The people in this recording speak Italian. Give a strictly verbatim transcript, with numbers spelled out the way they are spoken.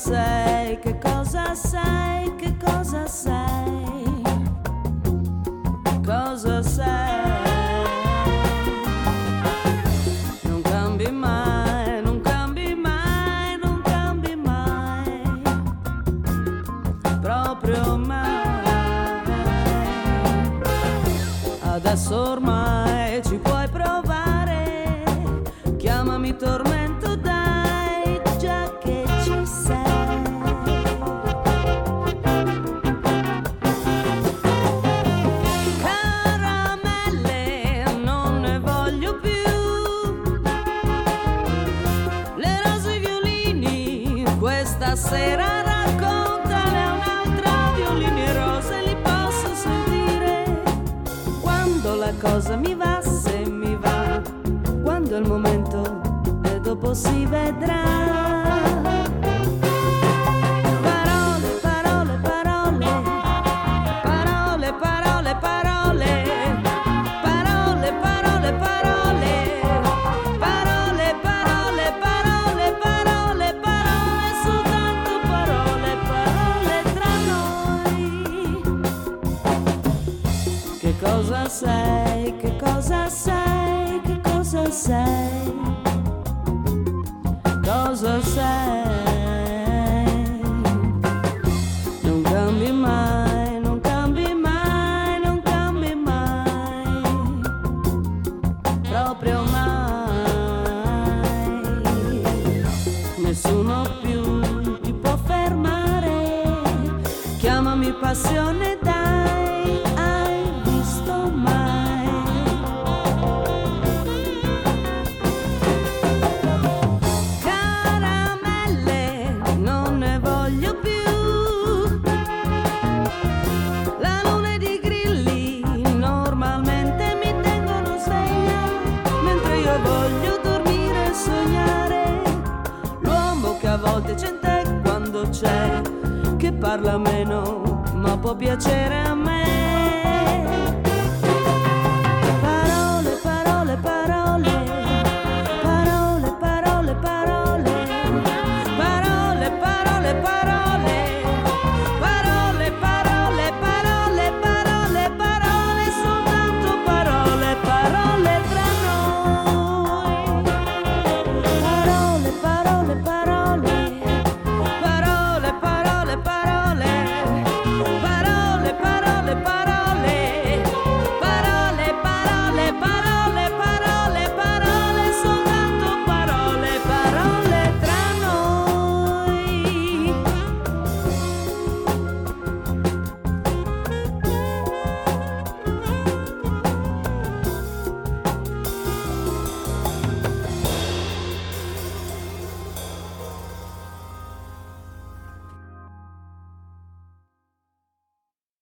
sei, che cosa sei, che cosa sei, cosa sei. Non cambi mai, non cambi mai, non cambi mai, proprio mai. Adesso ormai ci puoi provare, chiamami tormento, dai, già che ci sei. Caramelle, non ne voglio più, le rose e i violini, questa sera raccontale a un'altra, violini e rose li posso sentire, quando la cosa mi va, se mi va, quando è il momento e dopo si vedrà. Parole, parole, parole, parole, parole, parole, parole, parole, parole, parole, parole, parole, parole, parole, soltanto parole, parole tra noi. Che cosa sei, che cosa sei, che cosa sei, cosa sei. Non cambi mai, non cambi mai, non cambi mai, proprio mai. Nessuno più ti può fermare, chiamami passione, dai, hai visto mai? Caramelle, non ne voglio più, la luna ed i grilli normalmente mi tengono sveglia, mentre io voglio dormire e sognare, l'uomo che a volte c'è in te quando c'è, che parla meno ma può piacere a me.